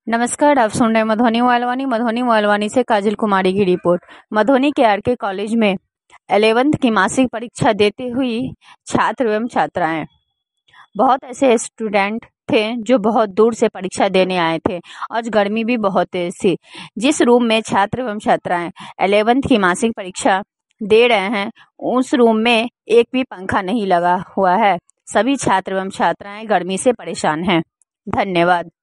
नमस्कार, आप सुन रहे हैं मधुबनी मोहलवानी से काजल कुमारी की रिपोर्ट। मधुबनी के आर के कॉलेज में 11th की मासिक परीक्षा देते हुई छात्र एवं छात्राएं, बहुत ऐसे स्टूडेंट थे जो बहुत दूर से परीक्षा देने आए थे और गर्मी भी बहुत तेज थी। जिस रूम में छात्र एवं छात्राएं 11th की मासिक परीक्षा दे रहे हैं, उस रूम में एक भी पंखा नहीं लगा हुआ है। सभी छात्र एवं छात्राएं गर्मी से परेशान हैं। धन्यवाद।